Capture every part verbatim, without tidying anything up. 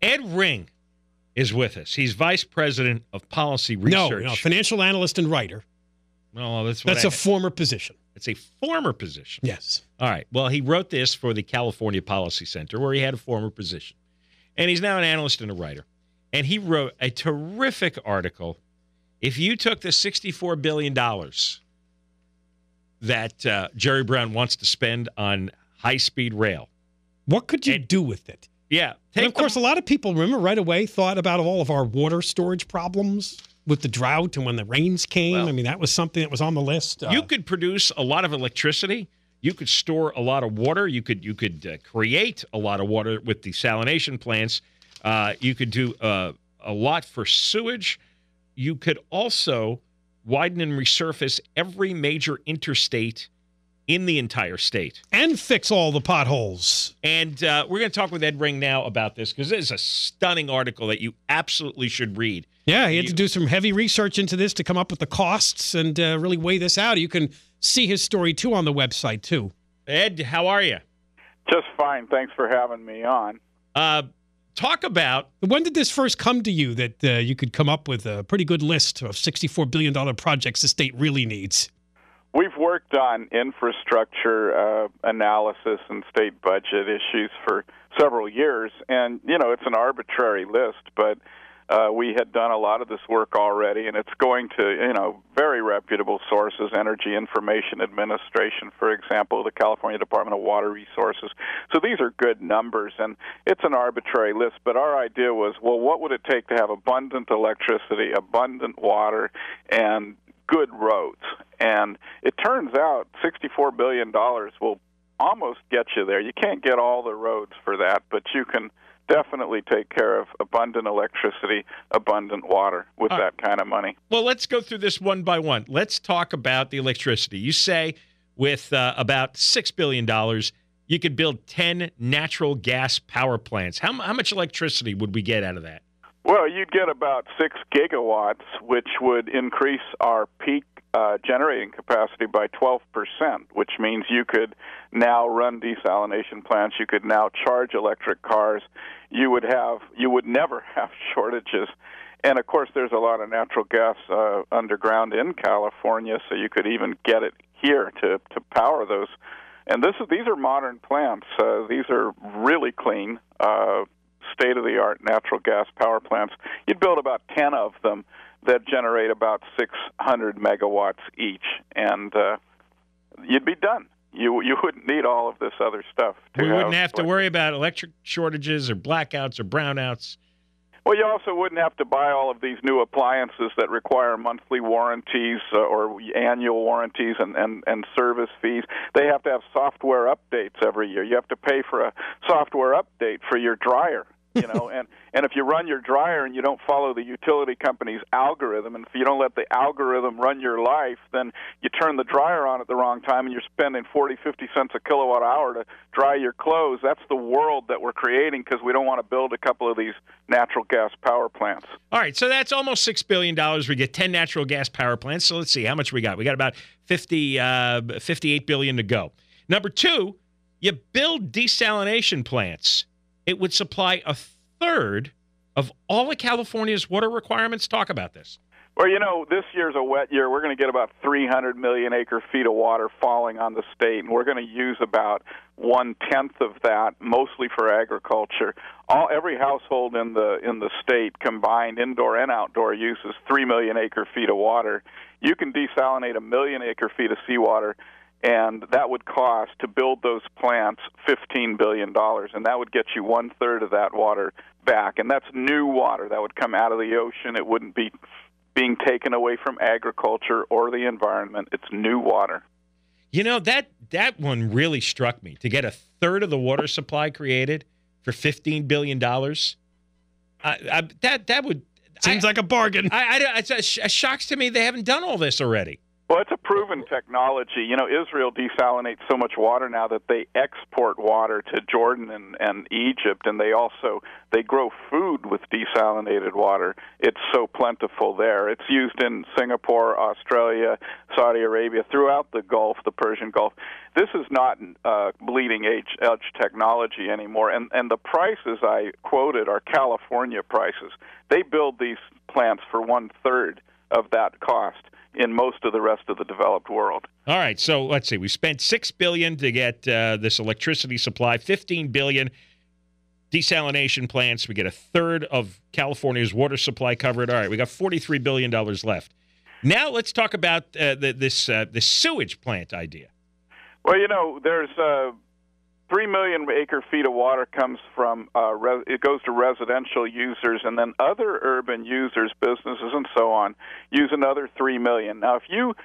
Ed Ring is with us. He's Vice President of Policy Research. No, no, financial analyst and writer. No, that's what That's I, a former position. It's a former position. Yes. All right. Well, he wrote this for the California Policy Center, where he had a former position. And he's now an analyst and a writer. And he wrote a terrific article. If you took the sixty-four billion dollars that uh, Jerry Brown wants to spend on high-speed rail. What could you and, do with it? Yeah. And of course, them. a lot of people, remember, right away thought about all of our water storage problems with the drought and when the rains came. Well, I mean, that was something that was on the list. Uh, you could produce a lot of electricity. You could store a lot of water. You could you could uh, create a lot of water with desalination plants. Uh, you could do uh, a lot for sewage. You could also widen and resurface every major interstate in the entire state. And fix all the potholes. And uh, we're going to talk with Ed Ring now about this, because it is a stunning article that you absolutely should read. Yeah, he had to do some heavy research into this to come up with the costs and uh, really weigh this out. You can see his story, too, on the website, too. Ed, how are you? Just fine. Thanks for having me on. Uh, talk about... When did this first come to you that uh, you could come up with a pretty good list of sixty-four billion dollars projects the state really needs? We've worked on infrastructure uh, analysis and state budget issues for several years, and, you know, it's an arbitrary list, but uh, we had done a lot of this work already, and it's going to, you know, very reputable sources, Energy Information Administration, for example, the California Department of Water Resources. So these are good numbers, and it's an arbitrary list, but our idea was, well, what would it take to have abundant electricity, abundant water, and good roads? And it turns out sixty-four billion dollars will almost get you there. You can't get all the roads for that, but you can definitely take care of abundant electricity, abundant water with uh, that kind of money. Well, let's go through this one by one. Let's talk about the electricity. You say with uh, about six billion dollars, you could build ten natural gas power plants. How, how much electricity would we get out of that? Well, you'd get about six gigawatts, which would increase our peak uh, generating capacity by twelve percent, which means you could now run desalination plants. You could now charge electric cars. You would have, you would never have shortages. And, of course, there's a lot of natural gas uh, underground in California, so you could even get it here to, to power those. And this is, these are modern plants. Uh, these are really clean, uh state-of-the-art natural gas power plants. You'd build about ten of them that generate about six hundred megawatts each, and uh, you'd be done. You you wouldn't need all of this other stuff. To we wouldn't have, have to like, worry about electric shortages or blackouts or brownouts. Well, you also wouldn't have to buy all of these new appliances that require monthly warranties uh, or annual warranties and, and, and service fees. They have to have software updates every year. You have to pay for a software update for your dryer. You know, and, and if you run your dryer and you don't follow the utility company's algorithm, and if you don't let the algorithm run your life, then you turn the dryer on at the wrong time and you're spending forty, fifty cents a kilowatt hour to dry your clothes. That's the world that we're creating because we don't want to build a couple of these natural gas power plants. All right, so that's almost six billion dollars. We get ten natural gas power plants. So let's see how much we got. We got about fifty, uh, fifty-eight billion dollars to go. Number two, you build desalination plants. It would supply a third of all of California's water requirements. Talk about this. Well, you know, this year's a wet year. We're going to get about three hundred million acre-feet of water falling on the state, and we're going to use about one-tenth of that, mostly for agriculture. All Every household in the in the state, combined indoor and outdoor, uses three million acre-feet of water. You can desalinate a million acre-feet of seawater, and that would cost, to build those plants, fifteen billion dollars, and that would get you one-third of that water back. And that's new water. That would come out of the ocean. It wouldn't be being taken away from agriculture or the environment. It's new water. You know, that, that one really struck me, to get a third of the water supply created for fifteen billion dollars. I, I, that, that would... Seems I, like a bargain. I, I, it's a, a shocks to me they haven't done all this already. Well, it's a proven technology. You know, Israel desalinates so much water now that they export water to Jordan and, and Egypt, and they also they grow food with desalinated water. It's so plentiful there. It's used in Singapore, Australia, Saudi Arabia, throughout the Gulf, the Persian Gulf. This is not uh, bleeding edge, edge technology anymore, and, and the prices I quoted are California prices. They build these plants for one-third of that cost in most of the rest of the developed world. All right, so let's see. We spent six billion dollars to get uh, this electricity supply, fifteen billion dollars desalination plants. We get a third of California's water supply covered. All right, we got forty-three billion dollars left. Now let's talk about uh, the, this uh, this sewage plant idea. Well, you know, there's uh, three million acre-feet of water comes from, uh, res- it goes to residential users, and then other urban users, businesses, and so on, use another three million. Now, if you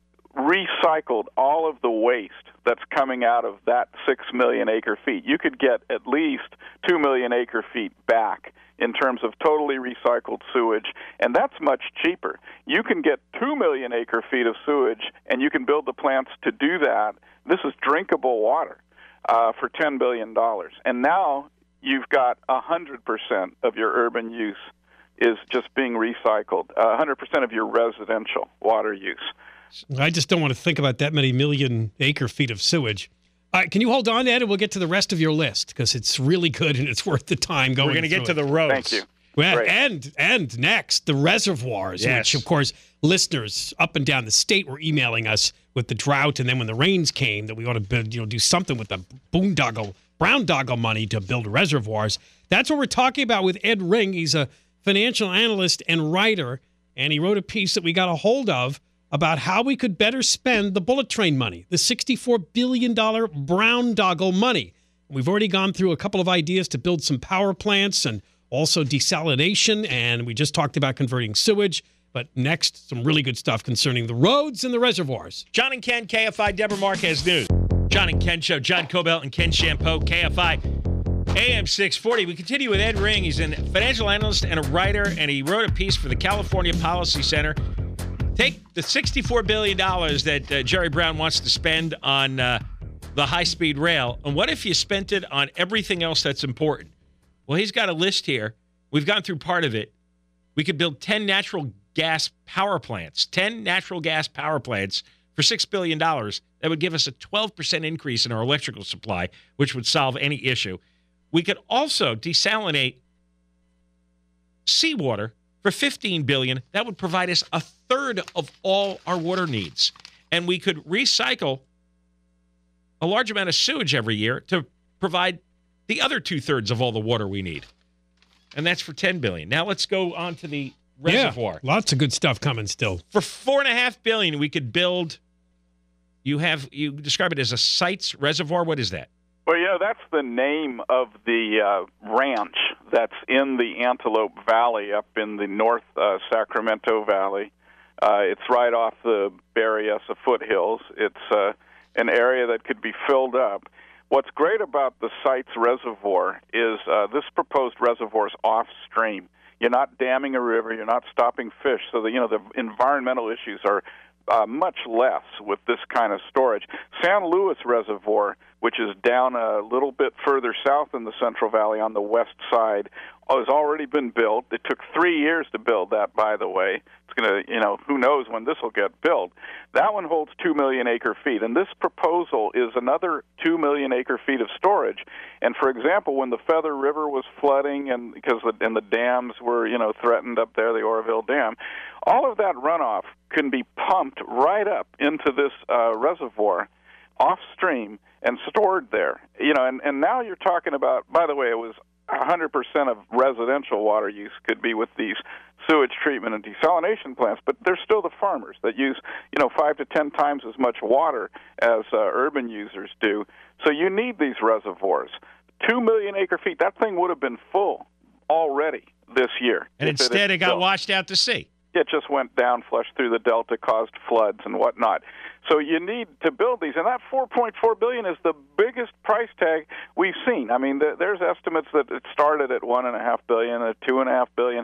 recycled all of the waste that's coming out of that six million acre-feet, you could get at least two million acre-feet back in terms of totally recycled sewage, and that's much cheaper. You can get two million acre-feet of sewage, and you can build the plants to do that. This is drinkable water. Uh, for ten billion dollars. And now you've got one hundred percent of your urban use is just being recycled, uh, one hundred percent of your residential water use. I just don't want to think about that many million acre feet of sewage. All right, can you hold on, Ed, and we'll get to the rest of your list, because it's really good and it's worth the time going We're going to get it. to the roads. Thank you. Well, Great. and and next, the reservoirs, Yes. which, of course, listeners up and down the state were emailing us with the drought, and then when the rains came, that we ought to build, you know, do something with the boondoggle, brown doggle money to build reservoirs. That's what we're talking about with Ed Ring. He's a financial analyst and writer, and he wrote a piece that we got a hold of about how we could better spend the bullet train money, the sixty-four billion dollars brown doggle money. We've already gone through a couple of ideas to build some power plants and also desalination, and we just talked about converting sewage. But next, some really good stuff concerning the roads and the reservoirs. John and Ken, K F I, Deborah Marquez News. John and Ken Show, John Cobelt and Ken Shampoo, K F I, A M six forty. We continue with Ed Ring. He's a financial analyst and a writer, and he wrote a piece for the California Policy Center. Take the sixty-four billion dollars that uh, Jerry Brown wants to spend on uh, the high-speed rail, and what if you spent it on everything else that's important? Well, he's got a list here. We've gone through part of it. We could build ten natural gas power plants, ten natural gas power plants for six billion dollars. That would give us a twelve percent increase in our electrical supply, which would solve any issue. We could also desalinate seawater for fifteen billion dollars. That would provide us a third of all our water needs. And we could recycle a large amount of sewage every year to provide the other two-thirds of all the water we need. And that's for ten billion dollars. Now let's go on to the reservoir. Yeah, lots of good stuff coming still. For four and a half billion dollars, we could build, you have, you describe it as a Sites reservoir. What is that? Well, you know, that's the name of the uh, ranch that's in the Antelope Valley up in the North uh, Sacramento Valley. Uh, it's right off the Berryessa foothills. It's uh, an area that could be filled up. What's great about the Sites Reservoir is uh, this proposed reservoir is off-stream. You're not damming a river. You're not stopping fish. So, the, you know, the environmental issues are uh, much less with this kind of storage. San Luis Reservoir, which is down a little bit further south in the Central Valley on the west side, has already been built. It took three years to build that, by the way. It's going to, you know, who knows when this will get built. That one holds two million acre feet, and this proposal is another two million acre feet of storage. And for example, when the Feather River was flooding, and because the, and the dams were, you know, threatened up there, the Oroville Dam, all of that runoff can be pumped right up into this uh, reservoir, off stream, and stored there. You know, and, and now you're talking about. By the way, it was one hundred percent of residential water use could be with these sewage treatment and desalination plants, but there's still the farmers that use, you know, five to ten times as much water as uh, urban users do. So you need these reservoirs. Two million acre feet, that thing would have been full already this year. And instead it, it got built. washed out to sea. It just went down, flushed through the delta, caused floods and whatnot. So you need to build these, and that four point four billion dollars is the biggest price tag we've seen. I mean, there's estimates that it started at one and a half billion, at two and a half billion.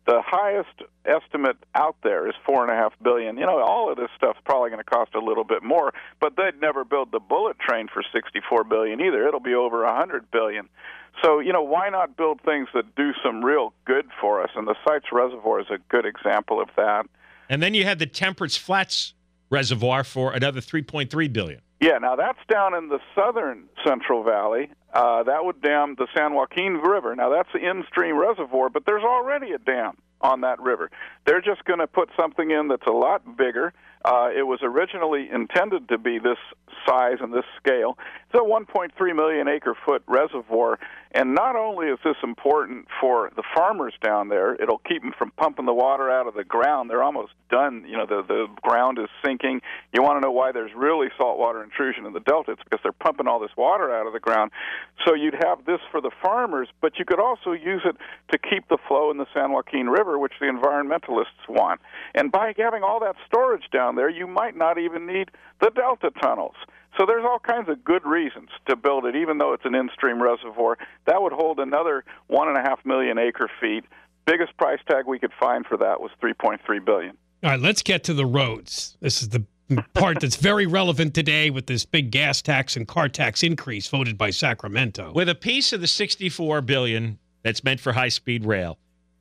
The highest estimate out there is four and a half billion. You know, all of this stuff's probably going to cost a little bit more, but they'd never build the bullet train for sixty-four billion either. It'll be over a hundred billion. So, you know, why not build things that do some real good for us? And the Sites Reservoir is a good example of that. And then you had the Temperance Flats Reservoir for another three point three billion dollars. Yeah, now that's down in the southern Central Valley. Uh, that would dam the San Joaquin River. Now that's an in-stream reservoir, but there's already a dam on that river. They're just going to put something in that's a lot bigger. Uh, it was originally intended to be this size and this scale. It's a one point three million acre foot reservoir, and not only is this important for the farmers down there, it'll keep them from pumping the water out of the ground. They're almost done. You know, the, the ground is sinking. You want to know why there's really saltwater intrusion in the Delta? It's because they're pumping all this water out of the ground. So you'd have this for the farmers, but you could also use it to keep the flow in the San Joaquin River, which the environmentalists want. And by having all that storage down there, you might not even need the Delta tunnels. So there's all kinds of good reasons to build it, even though it's an in-stream reservoir. That would hold another one and a half million acre feet. Biggest price tag we could find for that was three point three billion dollars. All right, let's get to the roads. This is the part that's very relevant today with this big gas tax and car tax increase voted by Sacramento. With a piece of the sixty-four billion dollars that's meant for high-speed rail,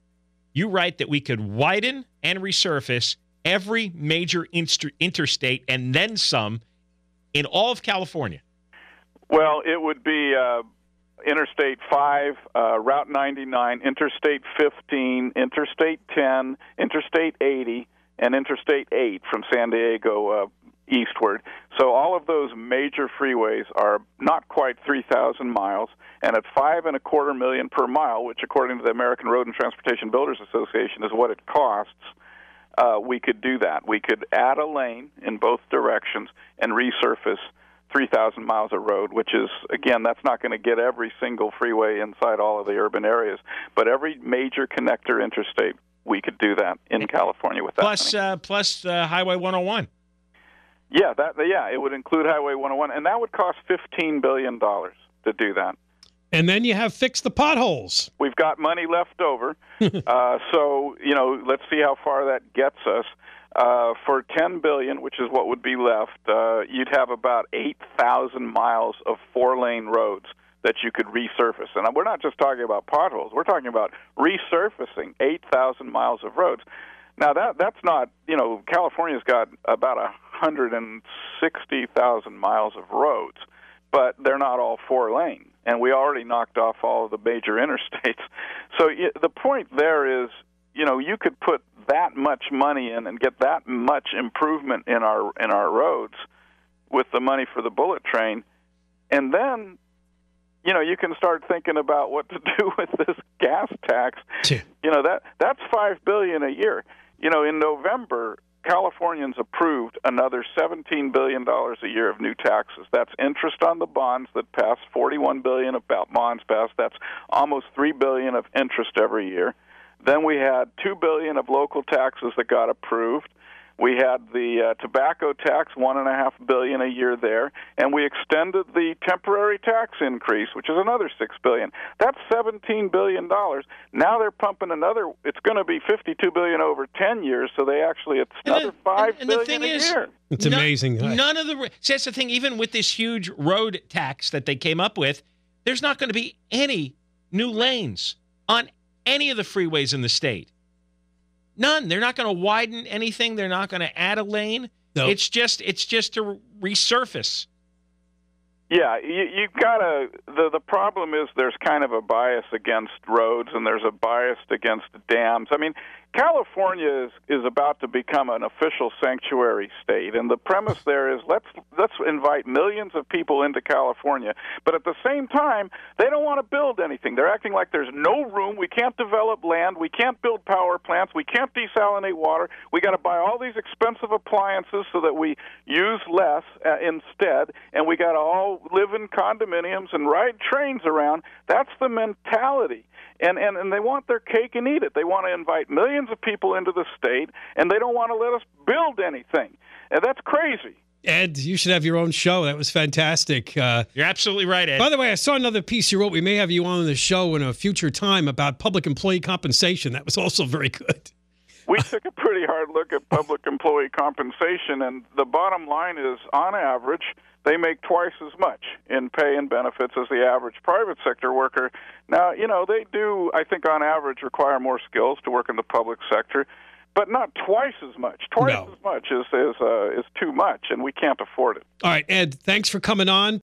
you write that we could widen and resurface every major inter- interstate and then some in all of California. Well, it would be uh, Interstate five, uh, Route ninety-nine, Interstate fifteen, Interstate ten, Interstate eighty, and Interstate eight from San Diego uh, eastward. So all of those major freeways are not quite three thousand miles, and at five and a quarter million per mile, which according to the American Road and Transportation Builders Association is what it costs, uh, we could do that. We could add a lane in both directions and resurface three thousand miles of road, which is, again, that's not going to get every single freeway inside all of the urban areas, but every major connector interstate, we could do that in California with that. Plus, uh, plus uh, Highway one oh one. Yeah, that yeah, it would include Highway one oh one, and that would cost fifteen billion dollars to do that. And then you have fix the potholes. We've got money left over, uh, so you know, let's see how far that gets us. Uh, for ten billion dollars, which is what would be left, uh, you'd have about eight thousand miles of four-lane roads that you could resurface. And we're not just talking about potholes. We're talking about resurfacing eight thousand miles of roads. Now, that that's not, you know, California's got about one hundred sixty thousand miles of roads, but they're not all four-lane. And we already knocked off all of the major interstates. So the point there is, you know, you could put that much money in and get that much improvement in our in our roads with the money for the bullet train, and then, you know, you can start thinking about what to do with this gas tax. Yeah. You know, that that's five billion dollars a year. You know, in November, Californians approved another seventeen billion dollars a year of new taxes. That's interest on the bonds that passed, forty-one billion dollars of bonds passed. That's almost three billion dollars of interest every year. Then we had two billion dollars of local taxes that got approved. We had the uh, tobacco tax, one and a half billion dollars a year there, and we extended the temporary tax increase, which is another six billion dollars. That's seventeen billion dollars. Now they're pumping another. It's going to be fifty-two billion dollars over ten years, so they actually it's And another the- five and- and the billion thing a is- year. It's None- amazing. None of the see, that's the thing. Even with this huge road tax that they came up with, there's not going to be any new lanes on any of the freeways in the state. None. They're not going to widen anything. They're not going to add a lane. No. It's just it's just to resurface. Yeah, you, you've got to. The the problem is there's kind of a bias against roads, and there's a bias against dams. I mean, California is is about to become an official sanctuary state, and the premise there is let's let's invite millions of people into California, but at the same time they don't want to build anything. They're acting like there's no room. We can't develop land. We can't build power plants. We can't desalinate water. We got to buy all these expensive appliances so that we use less uh, instead, and we got to all live in condominiums and ride trains around. That's the mentality. And, and and they want their cake and eat it. They want to invite millions of people into the state, and they don't want to let us build anything. And that's crazy. Ed, you should have your own show. That was fantastic. Uh, You're absolutely right, Ed. by the way, I saw another piece you wrote. We may have you on the show in a future time about public employee compensation. That was also very good. We took a pretty hard look at public employee compensation, and the bottom line is, on average, they make twice as much in pay and benefits as the average private sector worker. Now, you know, they do, I think, on average, require more skills to work in the public sector, but not twice as much. Twice No. as much is is uh, is too much, and we can't afford it. All right, Ed, thanks for coming on.